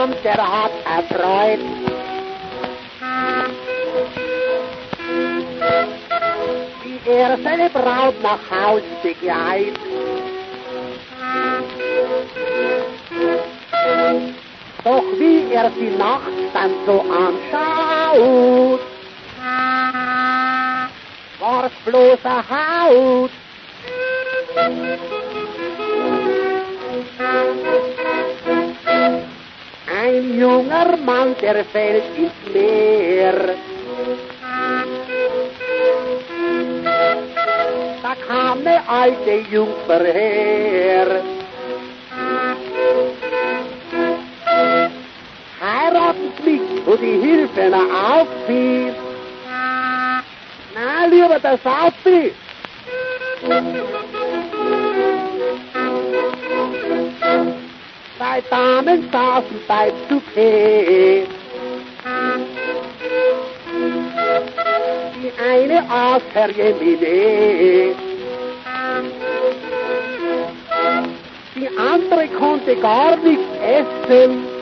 Mann, der hat erfreut. Wie er seine Braut nach Haus begleitet. Doch wie er sie nachts dann so anschaut, war's bloße Haut. Ein junger Mann, der fällt ins Meer. Da kam eine alte Jungfer her. Heiraten Sie mich, wo die Hilfe noch aufzieht. Na, lieber der Saufi. Zwei Damen saßen beim Souper. Die eine aß Herr Jemine. Die andere konnte gar nichts essen.